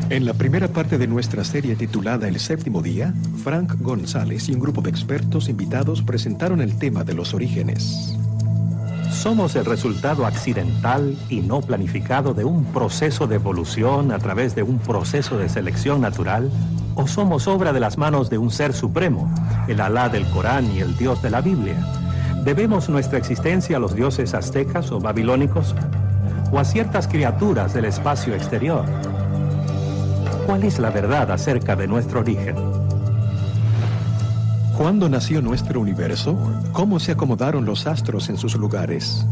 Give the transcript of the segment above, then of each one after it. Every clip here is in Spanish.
En la primera parte de nuestra serie titulada El Séptimo Día, Frank González y un grupo de expertos invitados presentaron el tema de los orígenes. ¿Somos el resultado accidental y no planificado de un proceso de evolución a través de un proceso de selección natural? ¿O somos obra de las manos de un ser supremo, el Alá del Corán y el Dios de la Biblia? ¿Debemos nuestra existencia a los dioses aztecas o babilónicos? ¿O a ciertas criaturas del espacio exterior? ¿Cuál es la verdad acerca de nuestro origen? ¿Cuándo nació nuestro universo? ¿Cómo se acomodaron los astros en sus lugares?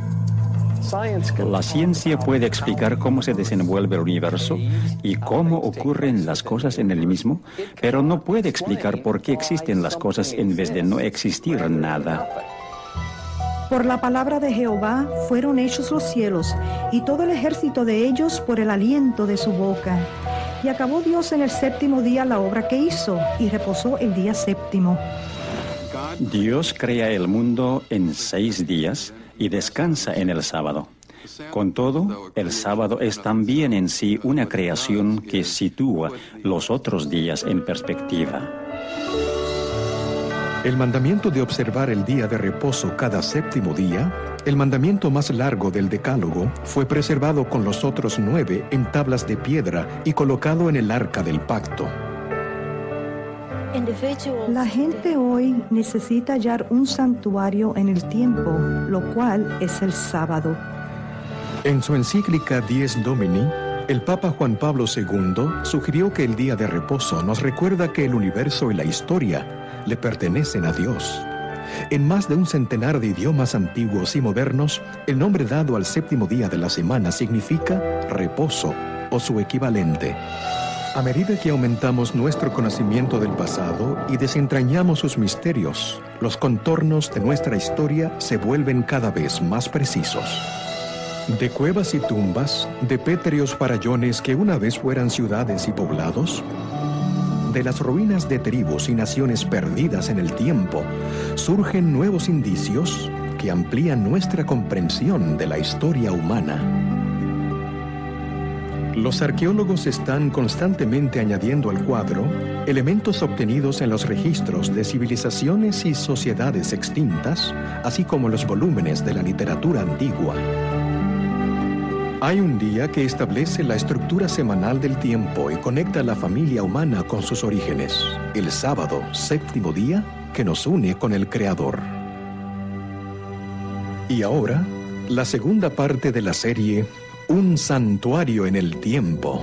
La ciencia puede explicar cómo se desenvuelve el universo y cómo ocurren las cosas en el mismo, pero no puede explicar por qué existen las cosas en vez de no existir nada. Por la palabra de Jehová fueron hechos los cielos, y todo el ejército de ellos por el aliento de su boca. Y acabó Dios en el séptimo día la obra que hizo, y reposó el día séptimo. Dios crea el mundo en 6 días y descansa en el sábado. Con todo, el sábado es también en sí una creación que sitúa los otros días en perspectiva. El mandamiento de observar el día de reposo cada séptimo día, el mandamiento más largo del Decálogo, fue preservado con los otros 9 en tablas de piedra y colocado en el arca del pacto. La gente hoy necesita hallar un santuario en el tiempo, lo cual es el sábado. En su encíclica Dies Domini, el Papa Juan Pablo II sugirió que el día de reposo nos recuerda que el universo y la historia le pertenecen a Dios. En más de un centenar de idiomas antiguos y modernos, el nombre dado al séptimo día de la semana significa reposo o su equivalente. A medida que aumentamos nuestro conocimiento del pasado y desentrañamos sus misterios, los contornos de nuestra historia se vuelven cada vez más precisos. De cuevas y tumbas, de pétreos farallones que una vez fueran ciudades y poblados, de las ruinas de tribus y naciones perdidas en el tiempo, surgen nuevos indicios que amplían nuestra comprensión de la historia humana. Los arqueólogos están constantemente añadiendo al cuadro elementos obtenidos en los registros de civilizaciones y sociedades extintas, así como los volúmenes de la literatura antigua. Hay un día que establece la estructura semanal del tiempo y conecta a la familia humana con sus orígenes. El sábado, séptimo día, que nos une con el Creador. Y ahora, la segunda parte de la serie, Un santuario en el tiempo.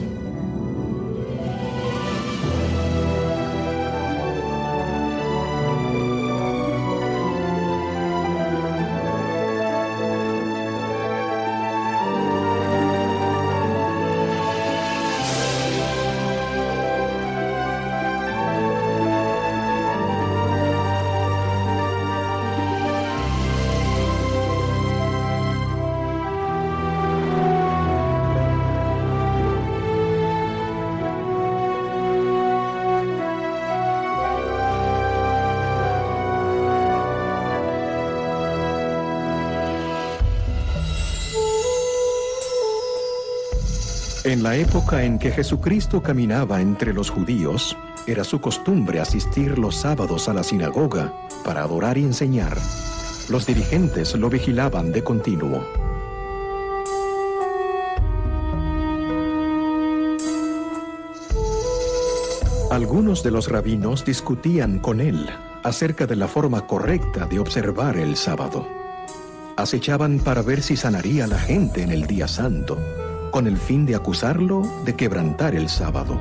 En la época en que Jesucristo caminaba entre los judíos, era su costumbre asistir los sábados a la sinagoga para adorar y enseñar. Los dirigentes lo vigilaban de continuo. Algunos de los rabinos discutían con él acerca de la forma correcta de observar el sábado. Acechaban para ver si sanaría a la gente en el día santo, con el fin de acusarlo de quebrantar el sábado.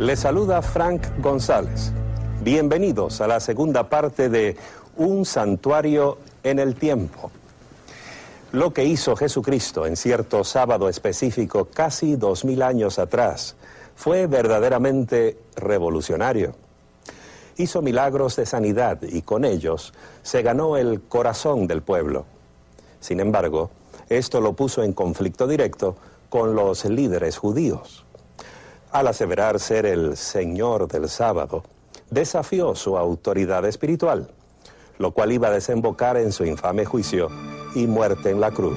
Les saluda Frank González. Bienvenidos a la segunda parte de Un santuario en el tiempo. Lo que hizo Jesucristo en cierto sábado específico casi 2000 años atrás fue verdaderamente revolucionario. Hizo milagros de sanidad y con ellos se ganó el corazón del pueblo. Sin embargo, esto lo puso en conflicto directo con los líderes judíos. Al aseverar ser el Señor del sábado, desafió su autoridad espiritual, lo cual iba a desembocar en su infame juicio y muerte en la cruz.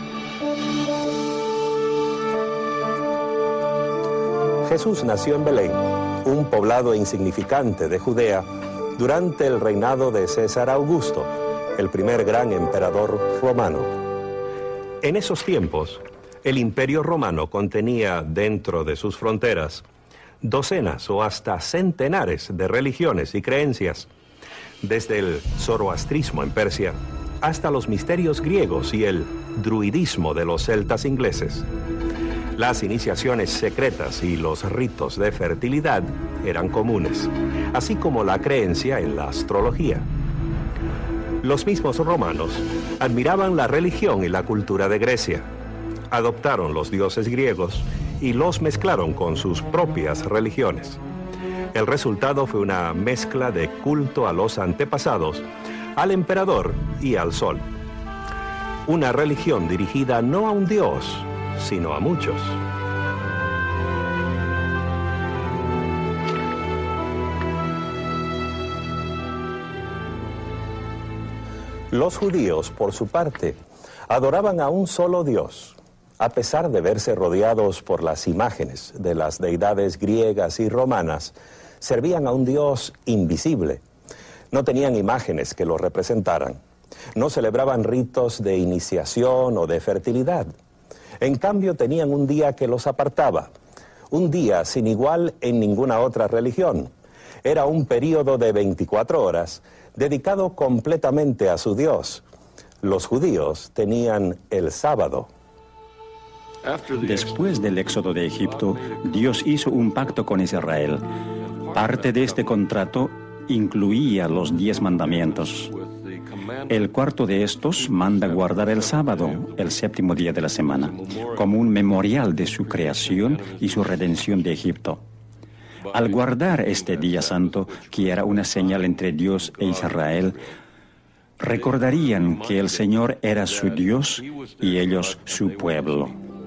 Jesús nació en Belén, un poblado insignificante de Judea, durante el reinado de César Augusto, el primer gran emperador romano. En esos tiempos, el Imperio Romano contenía dentro de sus fronteras docenas o hasta centenares de religiones y creencias, desde el zoroastrismo en Persia hasta los misterios griegos y el druidismo de los celtas ingleses. Las iniciaciones secretas y los ritos de fertilidad eran comunes, así como la creencia en la astrología. Los mismos romanos admiraban la religión y la cultura de Grecia. Adoptaron los dioses griegos y los mezclaron con sus propias religiones. El resultado fue una mezcla de culto a los antepasados, al emperador y al sol. Una religión dirigida no a un dios, sino a muchos. Los judíos, por su parte, adoraban a un solo Dios. A pesar de verse rodeados por las imágenes de las deidades griegas y romanas, servían a un Dios invisible. No tenían imágenes que lo representaran. No celebraban ritos de iniciación o de fertilidad. En cambio, tenían un día que los apartaba, un día sin igual en ninguna otra religión. Era un período de 24 horas dedicado completamente a su Dios. Los judíos tenían el sábado. Después del éxodo de Egipto, Dios hizo un pacto con Israel. Parte de este contrato incluía los 10 mandamientos. El cuarto de estos manda guardar el sábado, el séptimo día de la semana, como un memorial de su creación y su redención de Egipto. Al guardar este día santo, que era una señal entre Dios e Israel, recordarían que el Señor era su Dios y ellos su pueblo.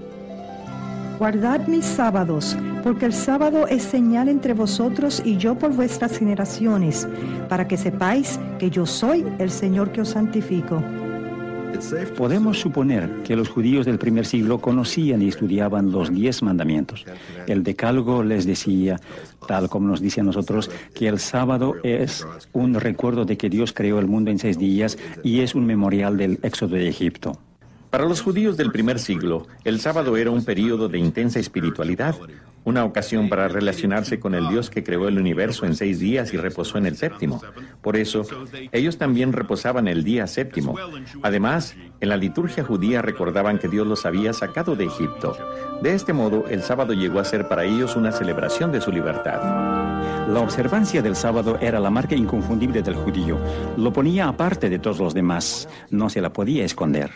Guardad mis sábados, porque el sábado es señal entre vosotros y yo por vuestras generaciones, para que sepáis que yo soy el Señor que os santifico. Podemos suponer que los judíos del primer siglo conocían y estudiaban los 10 mandamientos. El decálogo les decía, tal como nos dice a nosotros, que el sábado es un recuerdo de que Dios creó el mundo en 6 días y es un memorial del éxodo de Egipto. Para los judíos del primer siglo, el sábado era un período de intensa espiritualidad, una ocasión para relacionarse con el Dios que creó el universo en 6 días y reposó en el séptimo. Por eso, ellos también reposaban el día séptimo. Además, en la liturgia judía recordaban que Dios los había sacado de Egipto. De este modo, el sábado llegó a ser para ellos una celebración de su libertad. La observancia del sábado era la marca inconfundible del judío. Lo ponía aparte de todos los demás. No se la podía esconder.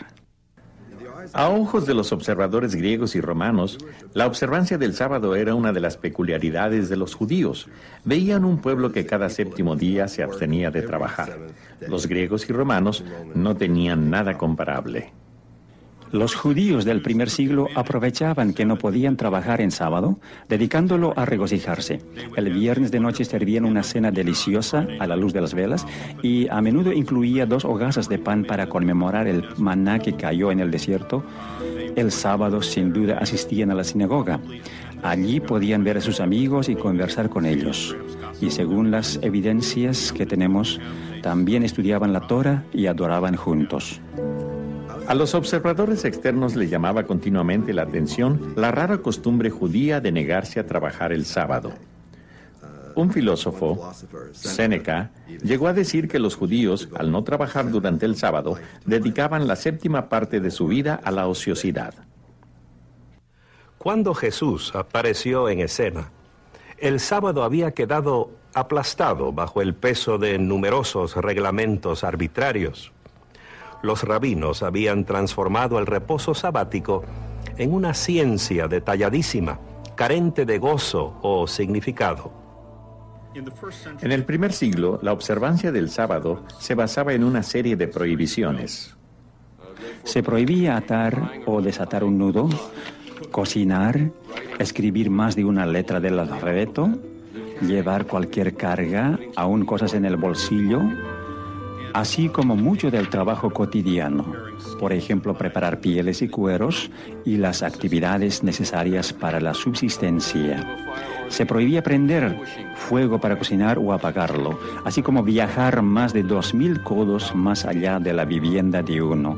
A ojos de los observadores griegos y romanos, la observancia del sábado era una de las peculiaridades de los judíos. Veían un pueblo que cada séptimo día se abstenía de trabajar. Los griegos y romanos no tenían nada comparable. Los judíos del primer siglo aprovechaban que no podían trabajar en sábado, dedicándolo a regocijarse. El viernes de noche servían una cena deliciosa a la luz de las velas y a menudo incluía 2 hogazas de pan para conmemorar el maná que cayó en el desierto. El sábado, sin duda, asistían a la sinagoga. Allí podían ver a sus amigos y conversar con ellos. Y según las evidencias que tenemos, también estudiaban la Torah y adoraban juntos. A los observadores externos les llamaba continuamente la atención la rara costumbre judía de negarse a trabajar el sábado. Un filósofo, Séneca, llegó a decir que los judíos, al no trabajar durante el sábado, dedicaban la 7ª parte de su vida a la ociosidad. Cuando Jesús apareció en escena, El sábado había quedado aplastado bajo el peso de numerosos reglamentos arbitrarios. Los rabinos habían transformado el reposo sabático en una ciencia detalladísima, carente de gozo o significado. En el primer siglo, la observancia del sábado se basaba en una serie de prohibiciones. Se prohibía atar o desatar un nudo, cocinar, escribir más de una letra del alfabeto, llevar cualquier carga, aún cosas en el bolsillo, así como mucho del trabajo cotidiano, por ejemplo, preparar pieles y cueros y las actividades necesarias para la subsistencia. Se prohibía prender fuego para cocinar o apagarlo, así como viajar más de 2000 codos más allá de la vivienda de uno.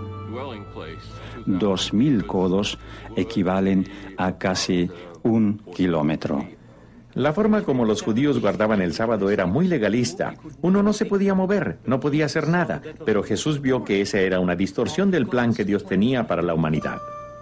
2000 codos equivalen a casi 1 kilómetro. La forma como los judíos guardaban el sábado era muy legalista. Uno no se podía mover, no podía hacer nada, pero Jesús vio que esa era una distorsión del plan que Dios tenía para la humanidad.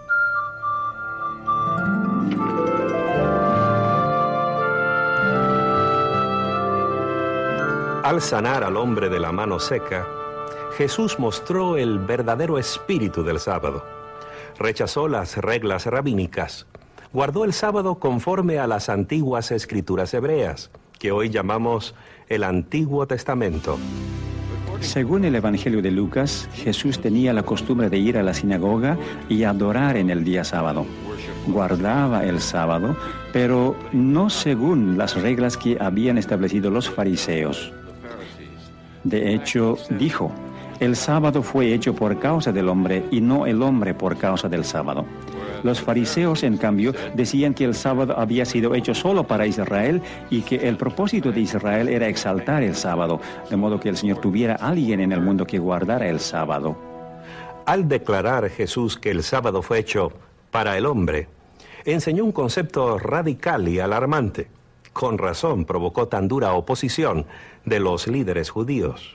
Al sanar al hombre de la mano seca, Jesús mostró el verdadero espíritu del sábado. Rechazó las reglas rabínicas. Guardó el sábado conforme a las antiguas escrituras hebreas, que hoy llamamos el Antiguo Testamento. Según el Evangelio de Lucas, Jesús tenía la costumbre de ir a la sinagoga y adorar en el día sábado. Guardaba el sábado, pero no según las reglas que habían establecido los fariseos. De hecho, dijo, el sábado fue hecho por causa del hombre y no el hombre por causa del sábado. Los fariseos, en cambio, decían que el sábado había sido hecho solo para Israel y que el propósito de Israel era exaltar el sábado, de modo que el Señor tuviera a alguien en el mundo que guardara el sábado. Al declarar Jesús que el sábado fue hecho para el hombre, enseñó un concepto radical y alarmante. Con razón provocó tan dura oposición de los líderes judíos.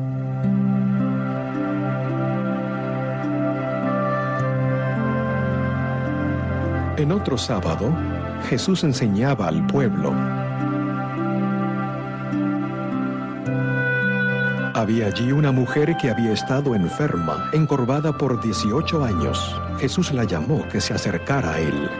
En otro sábado, Jesús enseñaba al pueblo. Había allí una mujer que había estado enferma, encorvada por 18 años. Jesús la llamó que se acercara a él.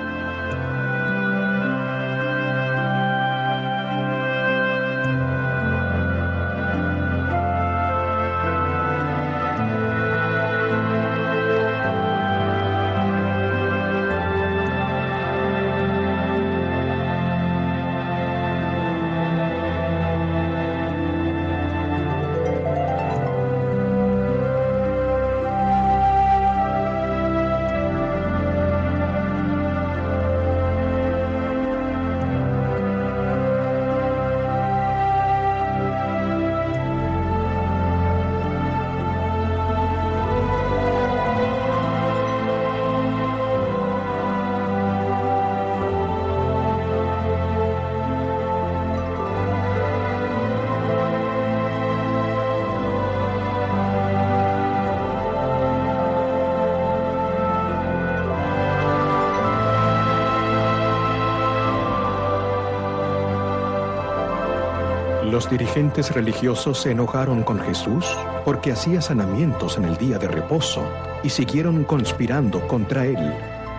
Los dirigentes religiosos se enojaron con Jesús porque hacía sanamientos en el día de reposo y siguieron conspirando contra él.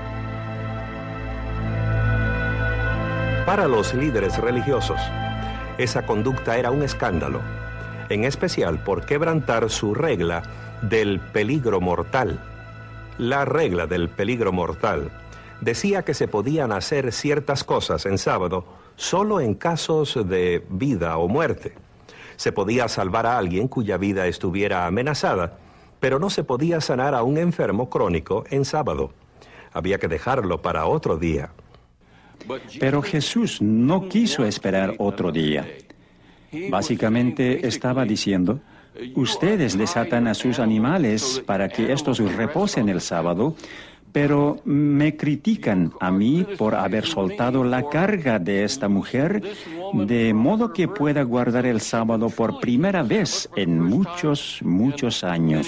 Para los líderes religiosos, esa conducta era un escándalo, en especial por quebrantar su regla del peligro mortal. La regla del peligro mortal decía que se podían hacer ciertas cosas en sábado solo en casos de vida o muerte. Se podía salvar a alguien cuya vida estuviera amenazada, pero no se podía sanar a un enfermo crónico en sábado. Había que dejarlo para otro día. Pero Jesús no quiso esperar otro día. Básicamente estaba diciendo, ustedes desatan a sus animales para que estos reposen el sábado, pero me critican a mí por haber soltado la carga de esta mujer, de modo que pueda guardar el sábado por primera vez en muchos años.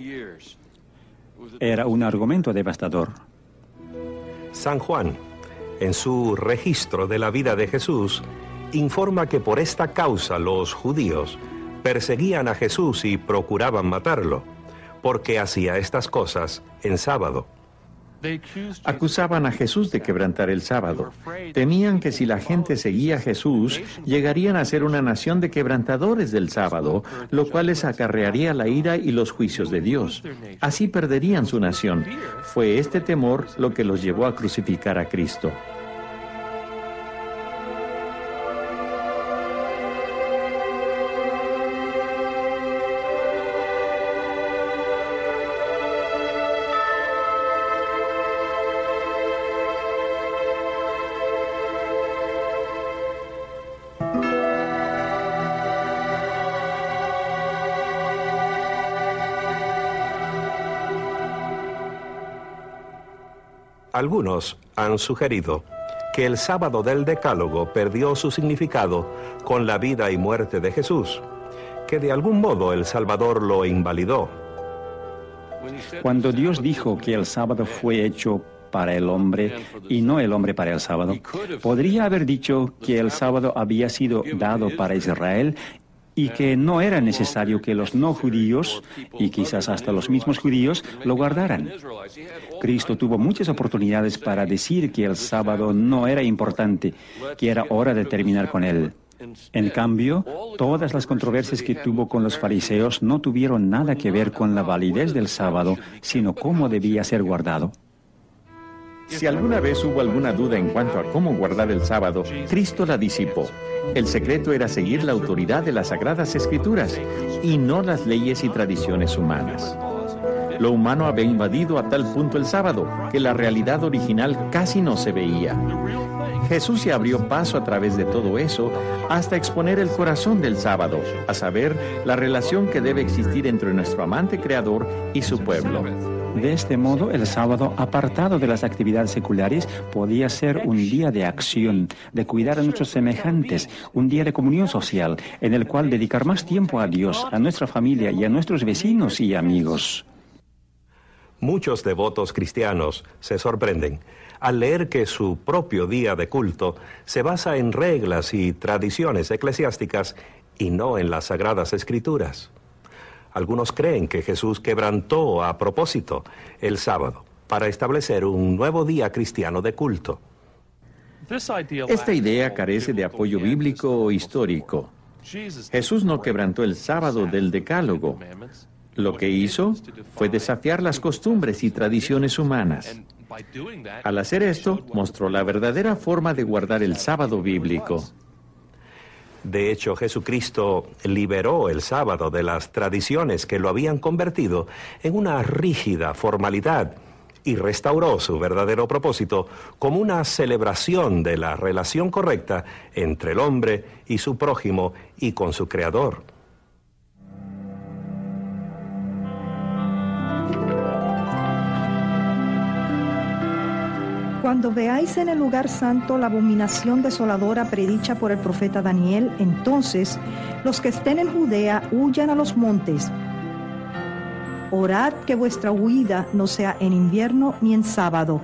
Era un argumento devastador. San Juan, en su registro de la vida de Jesús, informa que por esta causa los judíos perseguían a Jesús y procuraban matarlo, porque hacía estas cosas en sábado. Acusaban a Jesús de quebrantar el sábado. Temían que si la gente seguía a Jesús, llegarían a ser una nación de quebrantadores del sábado, lo cual les acarrearía la ira y los juicios de Dios. Así perderían su nación. Fue este temor lo que los llevó a crucificar a Cristo. Algunos han sugerido que el sábado del Decálogo perdió su significado con la vida y muerte de Jesús, que de algún modo el Salvador lo invalidó. Cuando Dios dijo que el sábado fue hecho para el hombre y no el hombre para el sábado, podría haber dicho que el sábado había sido dado para Israel y que no era necesario que los no judíos, y quizás hasta los mismos judíos, lo guardaran. Cristo tuvo muchas oportunidades para decir que el sábado no era importante, que era hora de terminar con él. En cambio, todas las controversias que tuvo con los fariseos no tuvieron nada que ver con la validez del sábado, sino cómo debía ser guardado. Si alguna vez hubo alguna duda en cuanto a cómo guardar el sábado, Cristo la disipó. El secreto era seguir la autoridad de las Sagradas Escrituras y no las leyes y tradiciones humanas. Lo humano había invadido a tal punto el sábado que la realidad original casi no se veía. Jesús se abrió paso a través de todo eso hasta exponer el corazón del sábado, a saber, la relación que debe existir entre nuestro amante Creador y su pueblo. De este modo, el sábado, apartado de las actividades seculares, podía ser un día de acción, de cuidar a nuestros semejantes, un día de comunión social, en el cual dedicar más tiempo a Dios, a nuestra familia y a nuestros vecinos y amigos. Muchos devotos cristianos se sorprenden al leer que su propio día de culto se basa en reglas y tradiciones eclesiásticas y no en las Sagradas Escrituras. Algunos creen que Jesús quebrantó a propósito el sábado para establecer un nuevo día cristiano de culto. Esta idea carece de apoyo bíblico o histórico. Jesús no quebrantó el sábado del Decálogo. Lo que hizo fue desafiar las costumbres y tradiciones humanas. Al hacer esto, mostró la verdadera forma de guardar el sábado bíblico. De hecho, Jesucristo liberó el sábado de las tradiciones que lo habían convertido en una rígida formalidad y restauró su verdadero propósito como una celebración de la relación correcta entre el hombre y su prójimo y con su Creador. Cuando veáis en el lugar santo la abominación desoladora predicha por el profeta Daniel, entonces los que estén en Judea huyan a los montes. Orad que vuestra huida no sea en invierno ni en sábado.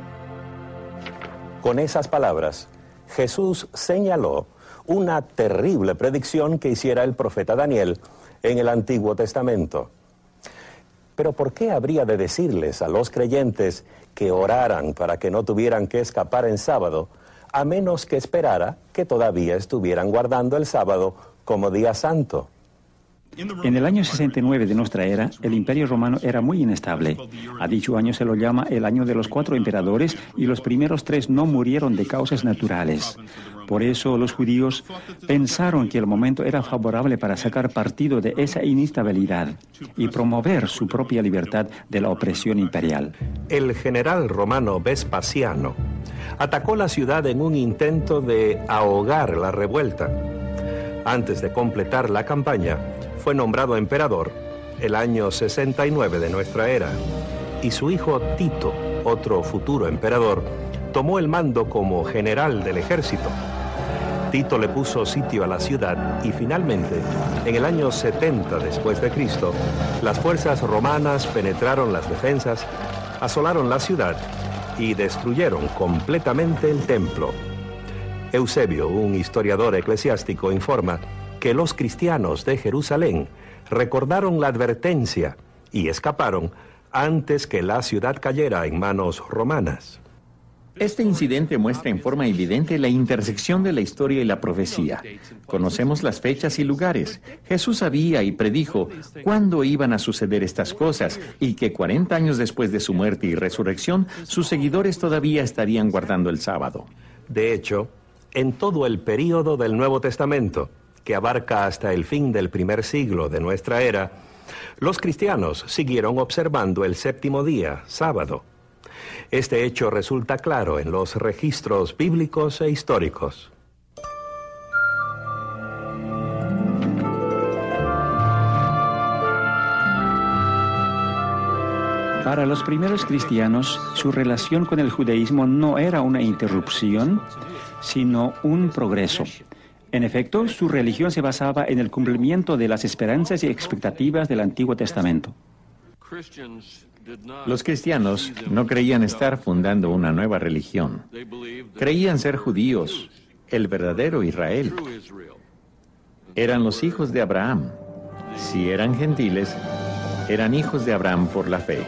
Con esas palabras, Jesús señaló una terrible predicción que hiciera el profeta Daniel en el Antiguo Testamento. Pero ¿por qué habría de decirles a los creyentes que oraran para que no tuvieran que escapar en sábado, a menos que esperara que todavía estuvieran guardando el sábado como día santo? En el año 69 de nuestra era, el Imperio Romano era muy inestable. A dicho año se lo llama el año de los 4 emperadores y los primeros 3 no murieron de causas naturales. Por eso los judíos pensaron que el momento era favorable para sacar partido de esa inestabilidad y promover su propia libertad de la opresión imperial. El general romano Vespasiano atacó la ciudad en un intento de ahogar la revuelta. Antes de completar la campaña, fue nombrado emperador el año 69 de nuestra era, y su hijo Tito, otro futuro emperador, tomó el mando como general del ejército. Tito le puso sitio a la ciudad y finalmente, en el año 70 después de Cristo, las fuerzas romanas penetraron las defensas, asolaron la ciudad y destruyeron completamente el templo. Eusebio, un historiador eclesiástico, informa que los cristianos de Jerusalén recordaron la advertencia y escaparon antes que la ciudad cayera en manos romanas. Este incidente muestra en forma evidente la intersección de la historia y la profecía. Conocemos las fechas y lugares. Jesús sabía y predijo cuándo iban a suceder estas cosas y que 40 años después de su muerte y resurrección, sus seguidores todavía estarían guardando el sábado. De hecho, en todo el período del Nuevo Testamento, que abarca hasta el fin del primer siglo de nuestra era, los cristianos siguieron observando el séptimo día, sábado. Este hecho resulta claro en los registros bíblicos e históricos. Para los primeros cristianos, su relación con el judaísmo no era una interrupción, sino un progreso. En efecto, su religión se basaba en el cumplimiento de las esperanzas y expectativas del Antiguo Testamento. Los cristianos no creían estar fundando una nueva religión. Creían ser judíos, el verdadero Israel. Eran los hijos de Abraham. Si eran gentiles, eran hijos de Abraham por la fe.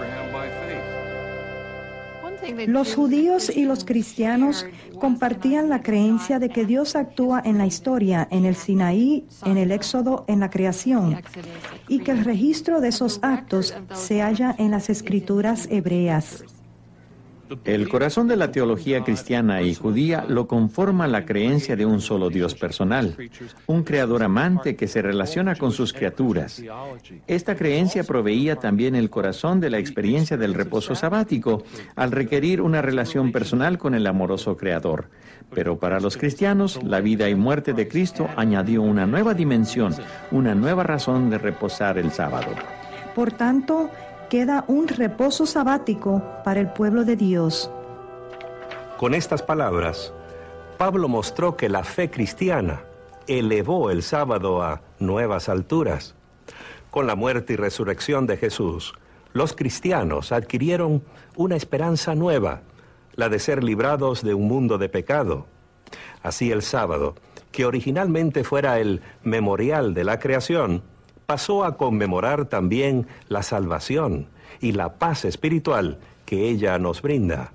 Los judíos y los cristianos compartían la creencia de que Dios actúa en la historia, en el Sinaí, en el Éxodo, en la creación, y que el registro de esos actos se halla en las escrituras hebreas. El corazón de la teología cristiana y judía lo conforma la creencia de un solo Dios personal, un creador amante que se relaciona con sus criaturas. Esta creencia proveía también el corazón de la experiencia del reposo sabático, al requerir una relación personal con el amoroso creador. Pero para los cristianos, la vida y muerte de Cristo añadió una nueva dimensión, una nueva razón de reposar el sábado. Por tanto, queda un reposo sabático para el pueblo de Dios. Con estas palabras, Pablo mostró que la fe cristiana elevó el sábado a nuevas alturas. Con la muerte y resurrección de Jesús, los cristianos adquirieron una esperanza nueva, la de ser librados de un mundo de pecado. Así el sábado, que originalmente fuera el memorial de la creación, pasó a conmemorar también la salvación y la paz espiritual que ella nos brinda.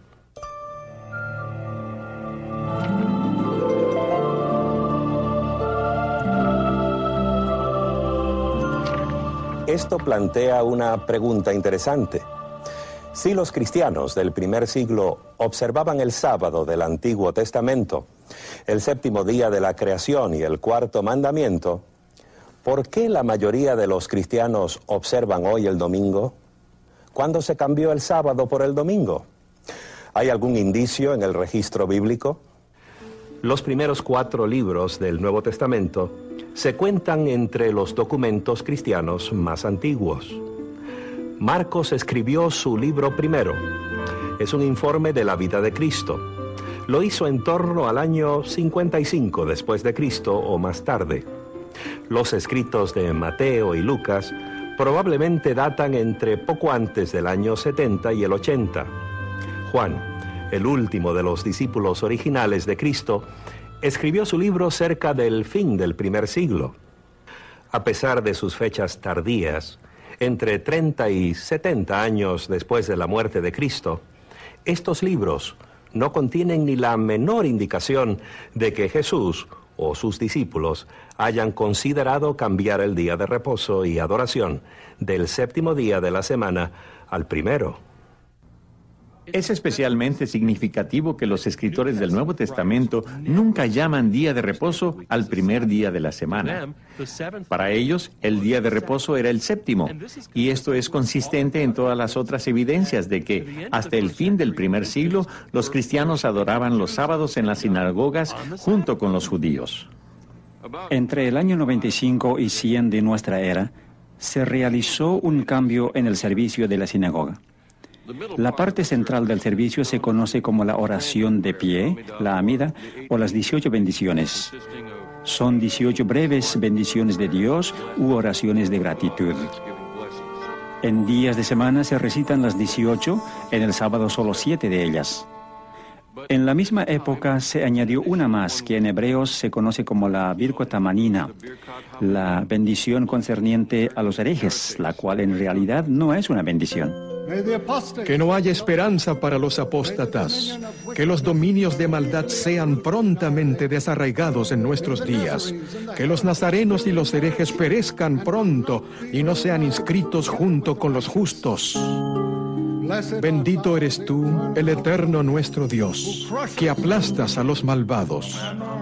Esto plantea una pregunta interesante. Si los cristianos del primer siglo observaban el sábado del Antiguo Testamento, el séptimo día de la creación y el cuarto mandamiento, ¿por qué la mayoría de los cristianos observan hoy el domingo? ¿Cuándo se cambió el sábado por el domingo? ¿Hay algún indicio en el registro bíblico? Los primeros 4 libros del Nuevo Testamento se cuentan entre los documentos cristianos más antiguos. Marcos escribió su libro primero. Es un informe de la vida de Cristo. Lo hizo en torno al año 55 después de Cristo o más tarde. Los escritos de Mateo y Lucas probablemente datan entre poco antes del año 70 y el 80. Juan, el último de los discípulos originales de Cristo, escribió su libro cerca del fin del primer siglo. A pesar de sus fechas tardías, entre 30 y 70 años después de la muerte de Cristo, estos libros no contienen ni la menor indicación de que Jesús o sus discípulos hayan considerado cambiar el día de reposo y adoración del séptimo día de la semana al primero. Es especialmente significativo que los escritores del Nuevo Testamento nunca llaman día de reposo al primer día de la semana. Para ellos, el día de reposo era el séptimo, y esto es consistente en todas las otras evidencias de que, hasta el fin del primer siglo, los cristianos adoraban los sábados en las sinagogas junto con los judíos. Entre el año 95 y 100 de nuestra era, se realizó un cambio en el servicio de la sinagoga. La parte central del servicio se conoce como la oración de pie, la amida, o las 18 bendiciones. Son 18 breves bendiciones de Dios u oraciones de gratitud. En días de semana se recitan las 18, en el sábado solo 7 de ellas. En la misma época se añadió una más, que en hebreos se conoce como la Birkot Hamanina, la bendición concerniente a los herejes, la cual en realidad no es una bendición. Que no haya esperanza para los apóstatas, que los dominios de maldad sean prontamente desarraigados en nuestros días, que los nazarenos y los herejes perezcan pronto y no sean inscritos junto con los justos. Bendito eres tú, el eterno nuestro Dios, que aplastas a los malvados.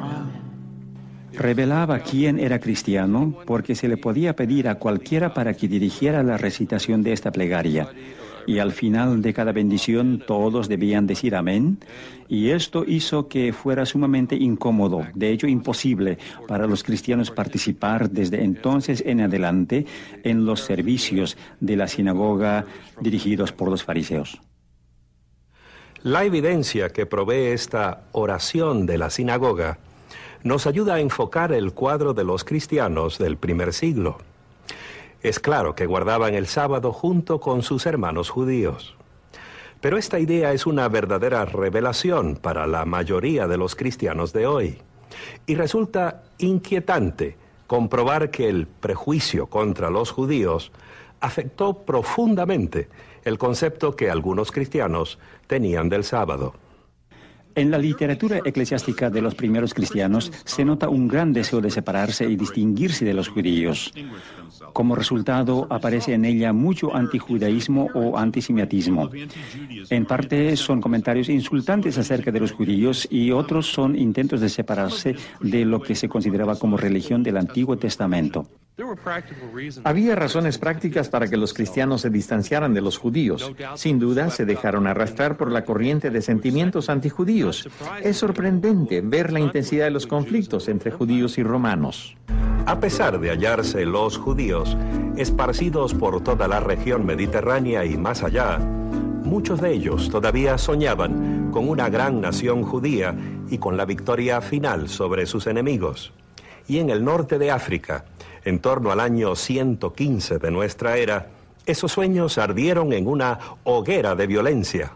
Revelaba quién era cristiano porque se le podía pedir a cualquiera para que dirigiera la recitación de esta plegaria. Y al final de cada bendición todos debían decir amén, y esto hizo que fuera sumamente incómodo, de hecho imposible, para los cristianos participar desde entonces en adelante en los servicios de la sinagoga dirigidos por los fariseos. La evidencia que provee esta oración de la sinagoga nos ayuda a enfocar el cuadro de los cristianos del primer siglo. Es claro que guardaban el sábado junto con sus hermanos judíos. Pero esta idea es una verdadera revelación para la mayoría de los cristianos de hoy. Y resulta inquietante comprobar que el prejuicio contra los judíos afectó profundamente el concepto que algunos cristianos tenían del sábado. En la literatura eclesiástica de los primeros cristianos se nota un gran deseo de separarse y distinguirse de los judíos. Como resultado, aparece en ella mucho antijudaísmo o antisemitismo. En parte son comentarios insultantes acerca de los judíos y otros son intentos de separarse de lo que se consideraba como religión del Antiguo Testamento. Había razones prácticas para que los cristianos se distanciaran de los judíos. Sin duda, se dejaron arrastrar por la corriente de sentimientos antijudíos. Es sorprendente ver la intensidad de los conflictos entre judíos y romanos. A pesar de hallarse los judíos esparcidos por toda la región mediterránea y más allá, muchos de ellos todavía soñaban con una gran nación judía y con la victoria final sobre sus enemigos. Y en el norte de África, en torno al año 115 de nuestra era, esos sueños ardieron en una hoguera de violencia.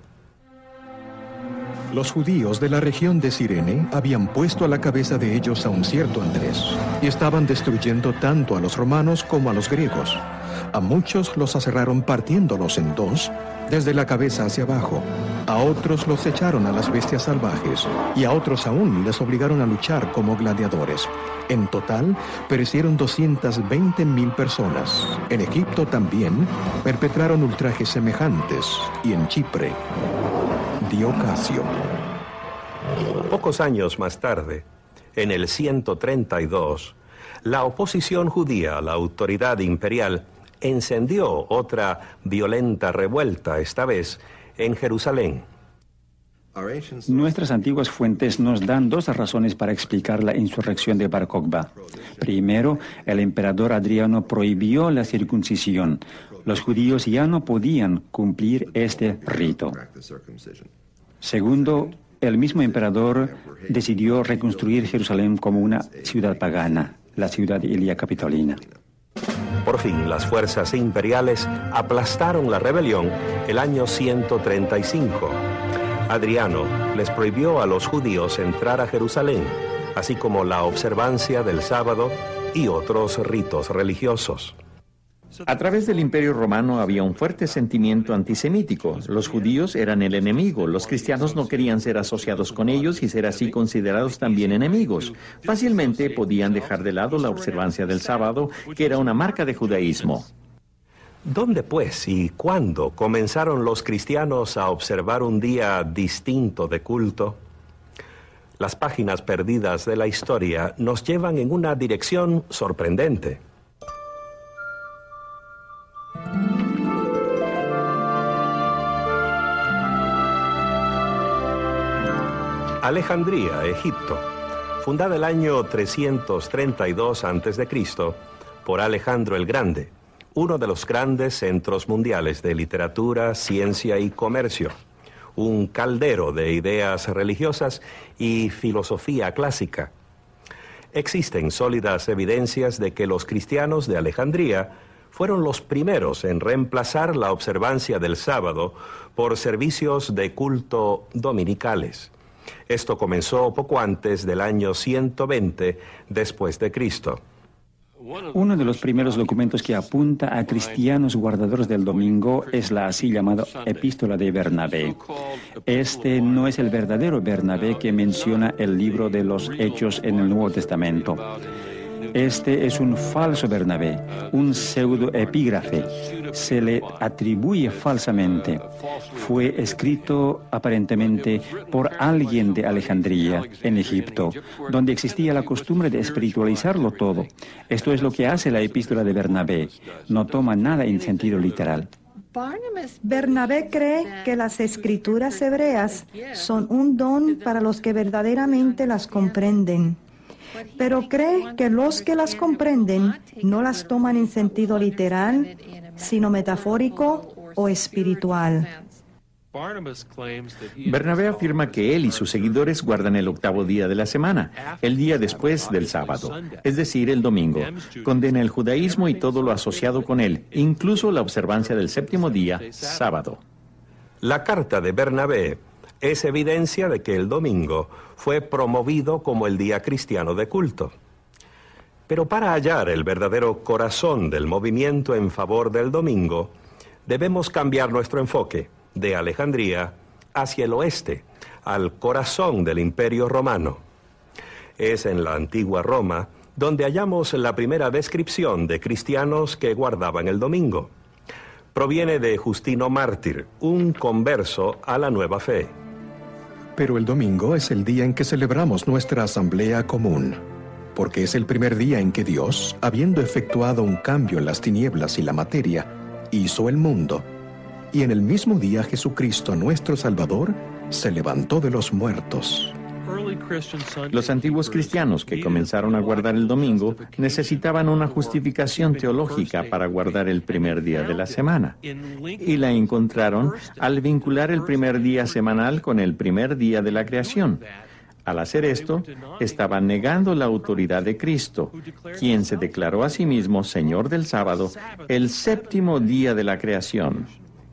Los judíos de la región de Cirene habían puesto a la cabeza de ellos a un cierto Andrés y estaban destruyendo tanto a los romanos como a los griegos. A muchos los aserraron partiéndolos en dos, desde la cabeza hacia abajo. A otros los echaron a las bestias salvajes y a otros aún les obligaron a luchar como gladiadores. En total, perecieron 220,000 personas. En Egipto también perpetraron ultrajes semejantes y en Chipre. Diocasio. Pocos años más tarde, en el 132, la oposición judía a la autoridad imperial encendió otra violenta revuelta, esta vez en Jerusalén. Nuestras antiguas fuentes nos dan dos razones para explicar la insurrección de Bar Kokhba. Primero, el emperador Adriano prohibió la circuncisión. Los judíos ya no podían cumplir este rito. Segundo, el mismo emperador decidió reconstruir Jerusalén como una ciudad pagana, la ciudad Ilia Capitolina. Por fin, las fuerzas imperiales aplastaron la rebelión el año 135. Adriano les prohibió a los judíos entrar a Jerusalén, así como la observancia del sábado y otros ritos religiosos. A través del Imperio Romano había un fuerte sentimiento antisemítico. Los judíos eran el enemigo, los cristianos no querían ser asociados con ellos y ser así considerados también enemigos. Fácilmente podían dejar de lado la observancia del sábado, que era una marca de judaísmo. ¿Dónde, pues, y cuándo comenzaron los cristianos a observar un día distinto de culto? Las páginas perdidas de la historia nos llevan en una dirección sorprendente. Alejandría, Egipto, fundada el año 332 a.C. por Alejandro el Grande, uno de los grandes centros mundiales de literatura, ciencia y comercio, un caldero de ideas religiosas y filosofía clásica. Existen sólidas evidencias de que los cristianos de Alejandría fueron los primeros en reemplazar la observancia del sábado por servicios de culto dominicales. Esto comenzó poco antes del año 120 después de Cristo. Uno de los primeros documentos que apunta a cristianos guardadores del domingo es la así llamada Epístola de Bernabé. Este no es el verdadero Bernabé que menciona el libro de los Hechos en el Nuevo Testamento. Este es un falso Bernabé, un pseudoepígrafe. Se le atribuye falsamente. Fue escrito aparentemente por alguien de Alejandría, en Egipto, donde existía la costumbre de espiritualizarlo todo. Esto es lo que hace la epístola de Bernabé. No toma nada en sentido literal. Bernabé cree que las escrituras hebreas son un don para los que verdaderamente las comprenden, pero cree que los que las comprenden no las toman en sentido literal, sino metafórico o espiritual. Bernabé afirma que él y sus seguidores guardan el octavo día de la semana, el día después del sábado, es decir, el domingo. Condena el judaísmo y todo lo asociado con él, incluso la observancia del séptimo día, sábado. La carta de Bernabé es evidencia de que el domingo fue promovido como el día cristiano de culto. Pero para hallar el verdadero corazón del movimiento en favor del domingo, debemos cambiar nuestro enfoque de Alejandría hacia el oeste, al corazón del Imperio Romano. Es en la antigua Roma donde hallamos la primera descripción de cristianos que guardaban el domingo. Proviene de Justino Mártir, un converso a la nueva fe. Pero el domingo es el día en que celebramos nuestra asamblea común, porque es el primer día en que Dios, habiendo efectuado un cambio en las tinieblas y la materia, hizo el mundo. Y en el mismo día Jesucristo, nuestro Salvador, se levantó de los muertos. Los antiguos cristianos que comenzaron a guardar el domingo necesitaban una justificación teológica para guardar el primer día de la semana. Y la encontraron al vincular el primer día semanal con el primer día de la creación. Al hacer esto, estaban negando la autoridad de Cristo, quien se declaró a sí mismo Señor del sábado, el séptimo día de la creación.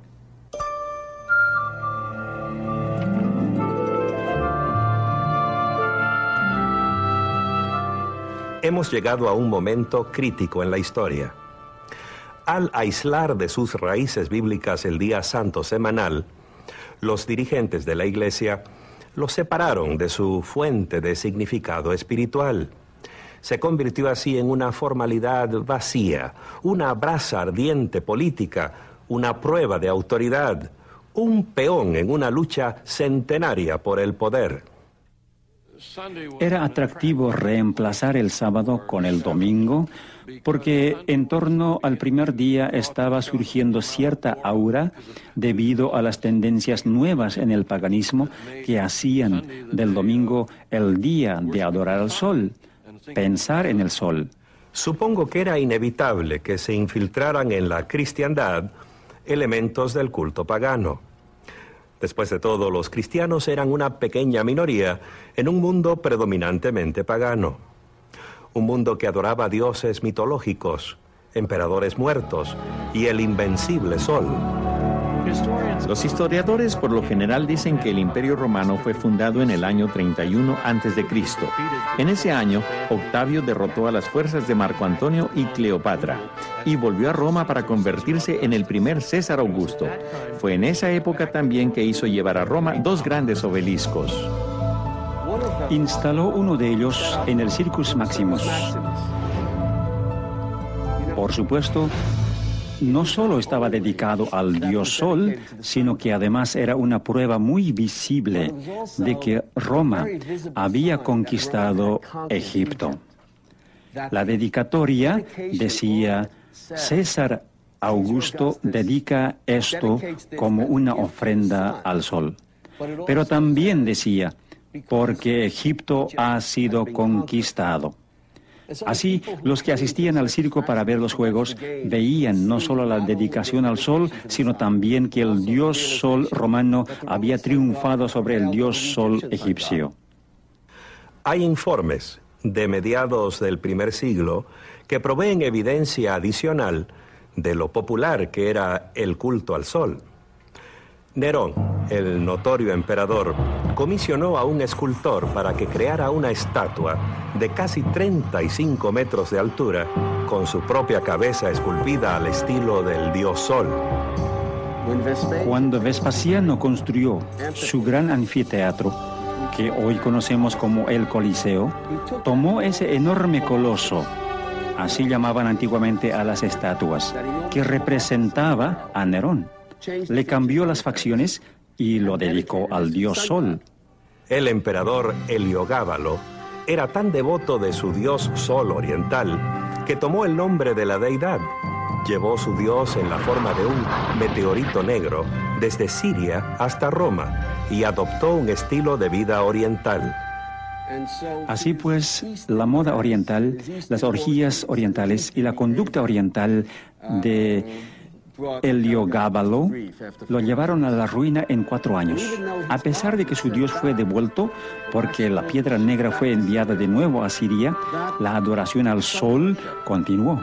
Hemos llegado a un momento crítico en la historia. Al aislar de sus raíces bíblicas el día santo semanal, los dirigentes de la Iglesia lo separaron de su fuente de significado espiritual. Se convirtió así en una formalidad vacía, una brasa ardiente política, una prueba de autoridad, un peón en una lucha centenaria por el poder. Era atractivo reemplazar el sábado con el domingo, porque en torno al primer día estaba surgiendo cierta aura debido a las tendencias nuevas en el paganismo que hacían del domingo el día de adorar al sol, pensar en el sol. Supongo que era inevitable que se infiltraran en la cristiandad elementos del culto pagano. Después de todo, los cristianos eran una pequeña minoría en un mundo predominantemente pagano. Un mundo que adoraba dioses mitológicos, emperadores muertos y el invencible sol. Los historiadores por lo general dicen que el Imperio Romano fue fundado en el año 31 a.C. En ese año, Octavio derrotó a las fuerzas de Marco Antonio y Cleopatra y volvió a Roma para convertirse en el primer César Augusto. Fue en esa época también que hizo llevar a Roma dos grandes obeliscos. Instaló uno de ellos en el Circus Maximus. Por supuesto, no solo estaba dedicado al dios Sol, sino que además era una prueba muy visible de que Roma había conquistado Egipto. La dedicatoria decía: César Augusto dedica esto como una ofrenda al Sol. Pero también decía: porque Egipto ha sido conquistado. Así, los que asistían al circo para ver los juegos veían no solo la dedicación al sol, sino también que el dios sol romano había triunfado sobre el dios sol egipcio. Hay informes de mediados del primer siglo que proveen evidencia adicional de lo popular que era el culto al sol. Nerón, el notorio emperador, comisionó a un escultor para que creara una estatua de casi 35 metros de altura, con su propia cabeza esculpida al estilo del dios Sol. Cuando Vespasiano construyó su gran anfiteatro, que hoy conocemos como el Coliseo, tomó ese enorme coloso, así llamaban antiguamente a las estatuas, que representaba a Nerón. Le cambió las facciones y lo dedicó al dios Sol. El emperador Heliogábalo era tan devoto de su dios Sol oriental que tomó el nombre de la deidad. Llevó su dios en la forma de un meteorito negro desde Siria hasta Roma y adoptó un estilo de vida oriental. Así pues, la moda oriental, las orgías orientales y la conducta oriental de Heliogábalo lo llevaron a la ruina en 4 años. A pesar de que su dios fue devuelto porque la piedra negra fue enviada de nuevo a Siria, la adoración al sol continuó.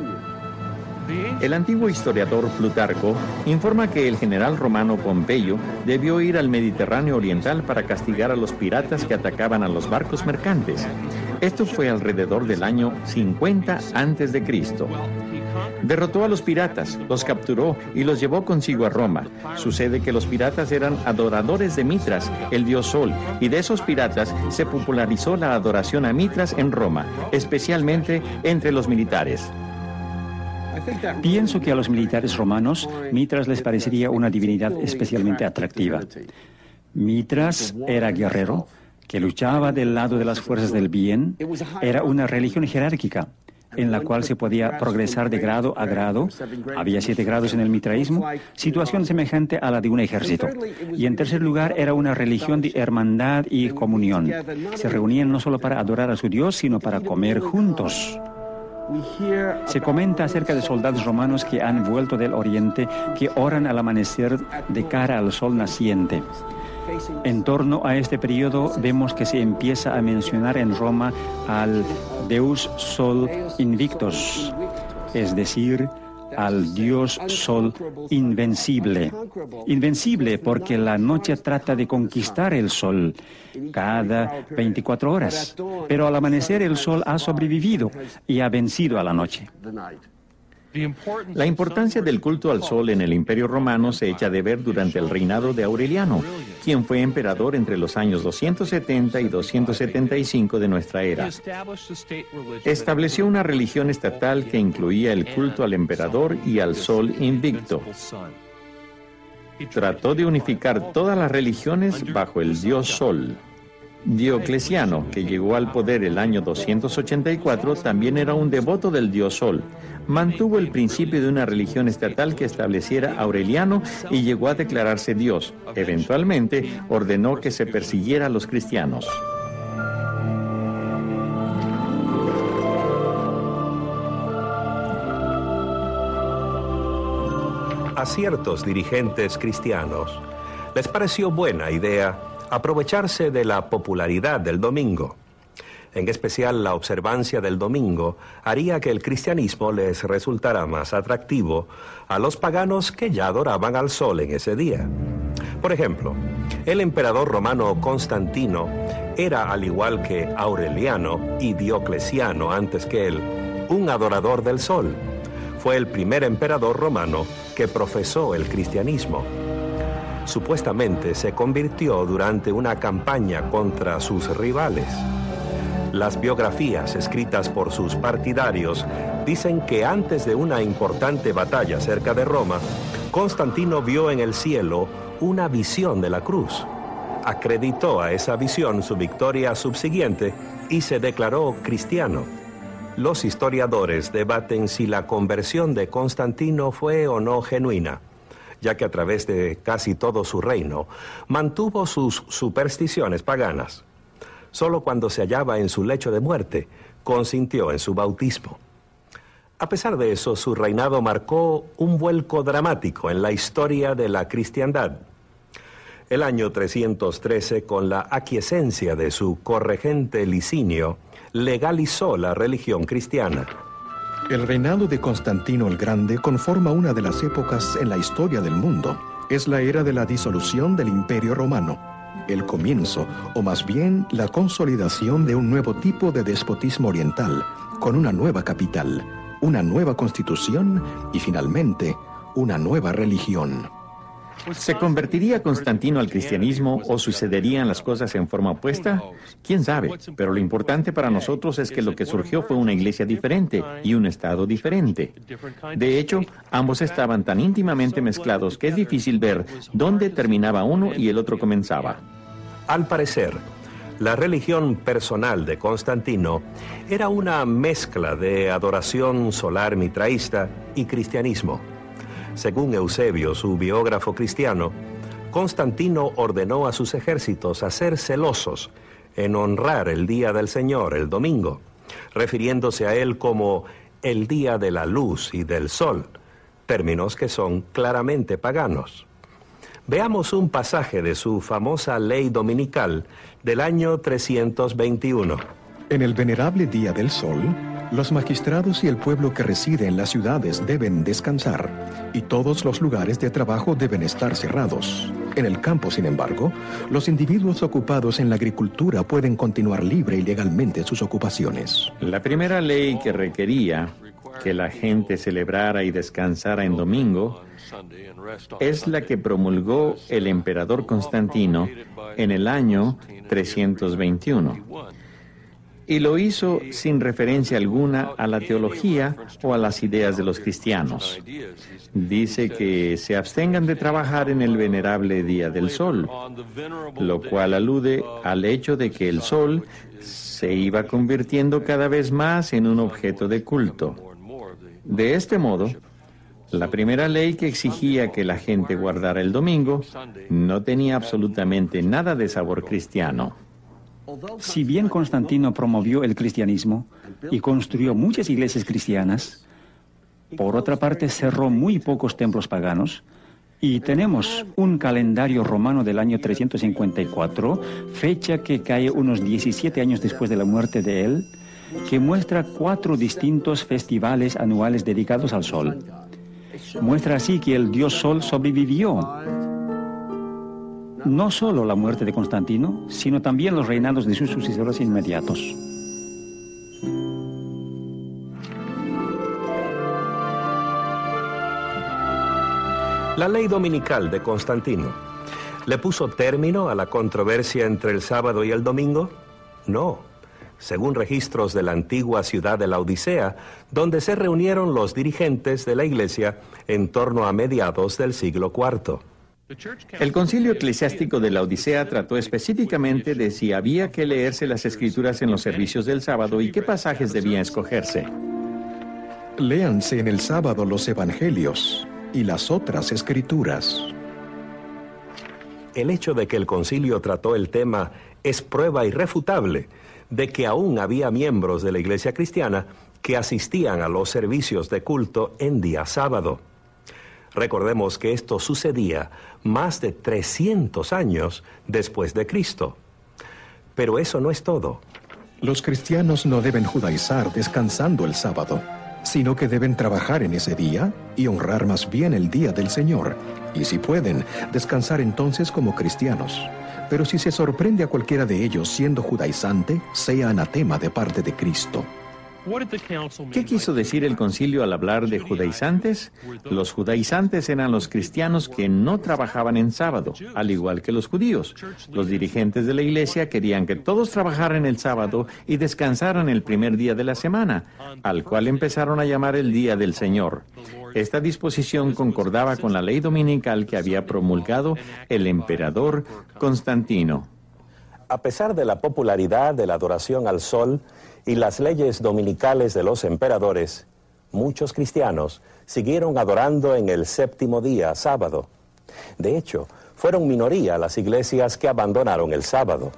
El antiguo historiador Plutarco informa que el general romano Pompeyo debió ir al Mediterráneo oriental para castigar a los piratas que atacaban a los barcos mercantes. Esto fue alrededor del año 50 a.C. Derrotó a los piratas, los capturó y los llevó consigo a Roma. Sucede que los piratas eran adoradores de Mitras, el dios Sol, y de esos piratas se popularizó la adoración a Mitras en Roma, especialmente entre los militares. Pienso que a los militares romanos, Mitras les parecería una divinidad especialmente atractiva. Mitras era guerrero, que luchaba del lado de las fuerzas del bien. Era una religión jerárquica, en la cual se podía progresar de grado a grado. Había 7 grados en el mitraísmo, situación semejante a la de un ejército. Y en tercer lugar, era una religión de hermandad y comunión. Se reunían no solo para adorar a su Dios, sino para comer juntos. Se comenta acerca de soldados romanos que han vuelto del oriente, que oran al amanecer de cara al sol naciente. En torno a este periodo vemos que se empieza a mencionar en Roma al Deus Sol Invictus, es decir, al dios Sol invencible. Invencible porque la noche trata de conquistar el sol cada 24 horas, pero al amanecer el sol ha sobrevivido y ha vencido a la noche. La importancia del culto al sol en el Imperio Romano se echa de ver durante el reinado de Aureliano, quien fue emperador entre los años 270 y 275 de nuestra era. Estableció una religión estatal que incluía el culto al emperador y al sol invicto. Trató de unificar todas las religiones bajo el dios Sol. Diocleciano, que llegó al poder el año 284, también era un devoto del dios Sol. Mantuvo el principio de una religión estatal que estableciera Aureliano y llegó a declararse Dios. Eventualmente ordenó que se persiguiera a los cristianos. A ciertos dirigentes cristianos les pareció buena idea aprovecharse de la popularidad del domingo. En especial, la observancia del domingo haría que el cristianismo les resultara más atractivo a los paganos que ya adoraban al sol en ese día. Por ejemplo, el emperador romano Constantino era, al igual que Aureliano y Diocleciano antes que él, un adorador del sol. Fue el primer emperador romano que profesó el cristianismo. Supuestamente se convirtió durante una campaña contra sus rivales. Las biografías escritas por sus partidarios dicen que antes de una importante batalla cerca de Roma, Constantino vio en el cielo una visión de la cruz. Acreditó a esa visión su victoria subsiguiente y se declaró cristiano. Los historiadores debaten si la conversión de Constantino fue o no genuina, ya que a través de casi todo su reino mantuvo sus supersticiones paganas. Solo cuando se hallaba en su lecho de muerte, consintió en su bautismo. A pesar de eso, su reinado marcó un vuelco dramático en la historia de la cristiandad. El año 313, con la aquiescencia de su corregente Licinio, legalizó la religión cristiana. El reinado de Constantino el Grande conforma una de las épocas en la historia del mundo. Es la era de la disolución del Imperio Romano. el comienzo, o más bien la consolidación de un nuevo tipo de despotismo oriental, con una nueva capital, una nueva constitución y finalmente una nueva religión. ¿Se convertiría Constantino al cristianismo o sucederían las cosas en forma opuesta? ¿Quién sabe? Pero lo importante para nosotros es que lo que surgió fue una iglesia diferente y un estado diferente. De hecho, ambos estaban tan íntimamente mezclados que es difícil ver dónde terminaba uno y el otro comenzaba. Al parecer, la religión personal de Constantino era una mezcla de adoración solar mitraísta y cristianismo. Según Eusebio, su biógrafo cristiano, Constantino ordenó a sus ejércitos a ser celosos en honrar el día del Señor, el domingo, refiriéndose a él como el día de la luz y del sol, términos que son claramente paganos. Veamos un pasaje de su famosa ley dominical del año 321. En el venerable día del sol, los magistrados y el pueblo que reside en las ciudades deben descansar, y todos los lugares de trabajo deben estar cerrados. En el campo, sin embargo, los individuos ocupados en la agricultura pueden continuar libre y legalmente sus ocupaciones. La primera ley que requería que la gente celebrara y descansara en domingo es la que promulgó el emperador Constantino en el año 321. Y lo hizo sin referencia alguna a la teología o a las ideas de los cristianos. Dice que se abstengan de trabajar en el venerable día del sol, lo cual alude al hecho de que el sol se iba convirtiendo cada vez más en un objeto de culto. De este modo, la primera ley que exigía que la gente guardara el domingo no tenía absolutamente nada de sabor cristiano. Si bien Constantino promovió el cristianismo y construyó muchas iglesias cristianas, por otra parte cerró muy pocos templos paganos, y tenemos un calendario romano del año 354, fecha que cae unos 17 años después de la muerte de él, que muestra 4 distintos festivales anuales dedicados al sol. Muestra así que el dios Sol sobrevivió. No solo la muerte de Constantino, sino también los reinados de sus sucesores inmediatos. La ley dominical de Constantino, ¿le puso término a la controversia entre el sábado y el domingo? No. Según registros de la antigua ciudad de Laodicea, donde se reunieron los dirigentes de la iglesia en torno a mediados del siglo IV. El concilio eclesiástico de la Odisea trató específicamente de si había que leerse las escrituras en los servicios del sábado y qué pasajes debían escogerse. Léanse en el sábado los evangelios y las otras escrituras. El hecho de que el concilio trató el tema es prueba irrefutable de que aún había miembros de la iglesia cristiana que asistían a los servicios de culto en día sábado. Recordemos que esto sucedía más de 300 años después de Cristo. Pero eso no es todo. Los cristianos no deben judaizar descansando el sábado, sino que deben trabajar en ese día y honrar más bien el día del Señor, y si pueden, descansar entonces como cristianos. Pero si se sorprende a cualquiera de ellos siendo judaizante, sea anatema de parte de Cristo. ¿Qué quiso decir el concilio al hablar de judaizantes? Los judaizantes eran los cristianos que no trabajaban en sábado, al igual que los judíos. Los dirigentes de la iglesia querían que todos trabajaran el sábado y descansaran el primer día de la semana, al cual empezaron a llamar el Día del Señor. Esta disposición concordaba con la ley dominical que había promulgado el emperador Constantino. A pesar de la popularidad de la adoración al sol y las leyes dominicales de los emperadores, muchos cristianos siguieron adorando en el séptimo día, sábado. De hecho, fueron minoría las iglesias que abandonaron el sábado.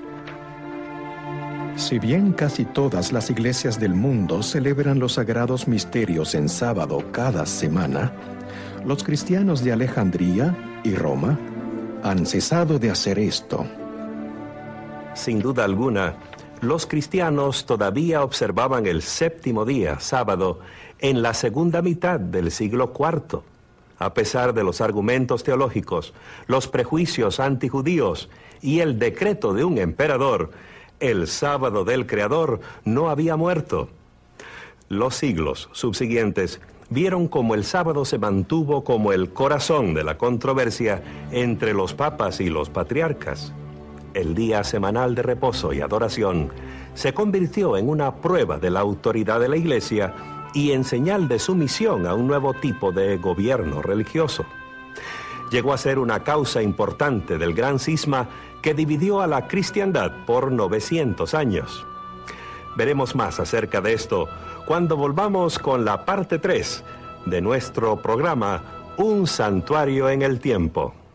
Si bien casi todas las iglesias del mundo celebran los sagrados misterios en sábado cada semana, los cristianos de Alejandría y Roma han cesado de hacer esto. Sin duda alguna, los cristianos todavía observaban el séptimo día, sábado, en la segunda mitad del siglo IV. A pesar de los argumentos teológicos, los prejuicios antijudíos y el decreto de un emperador, el sábado del Creador no había muerto. Los siglos subsiguientes vieron cómo el sábado se mantuvo como el corazón de la controversia entre los papas y los patriarcas. El día semanal de reposo y adoración se convirtió en una prueba de la autoridad de la Iglesia y en señal de sumisión a un nuevo tipo de gobierno religioso. Llegó a ser una causa importante del gran cisma que dividió a la cristiandad por 900 años. Veremos más acerca de esto cuando volvamos con la parte 3 de nuestro programa Un Santuario en el Tiempo.